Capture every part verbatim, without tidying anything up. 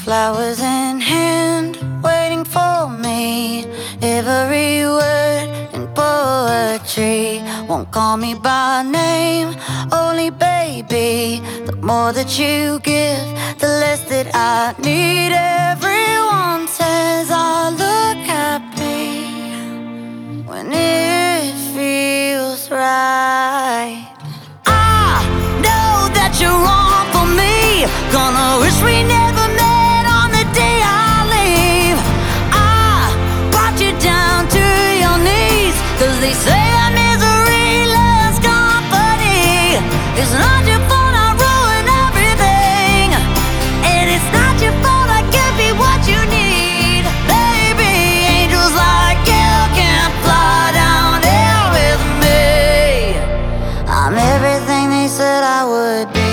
Flowers in hand, waiting for me. Every word in poetry. Won't call me by name, only baby. The more that you give, the less that I need. Everyone says I look happy when it feels right. I know that you're wrong for me. Gonna wish we never met on the day I leave. I brought you down to your knees, 'cause they say that misery loves company. It's not your fault I ruin everything, and it's not your fault I can't be what you need. Baby, angels like you can't fly down here with me. I'm everything they said I would be.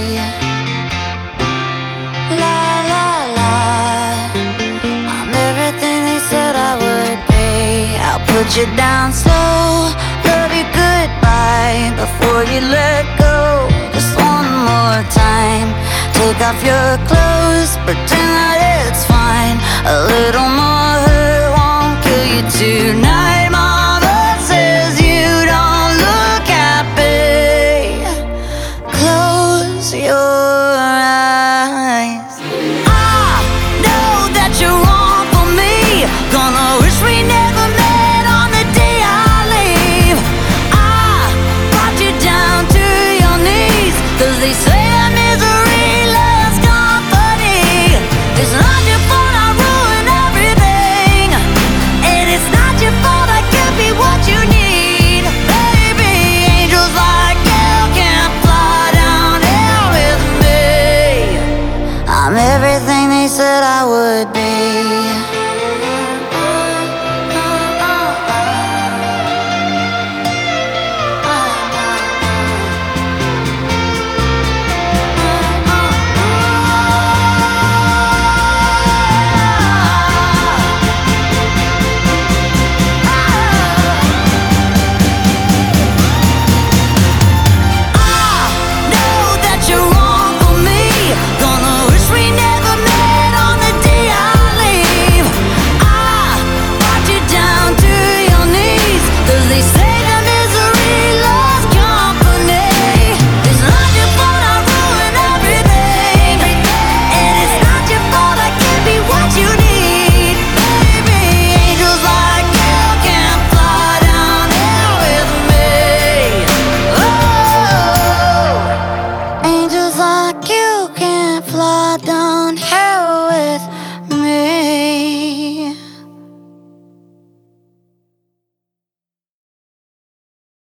La la la, I'm everything they said I would be. I'll put you down slow, love you goodbye before you let go. Just one more time, take off your clothes, pretend that it's fine. A little more hurt won't kill you too.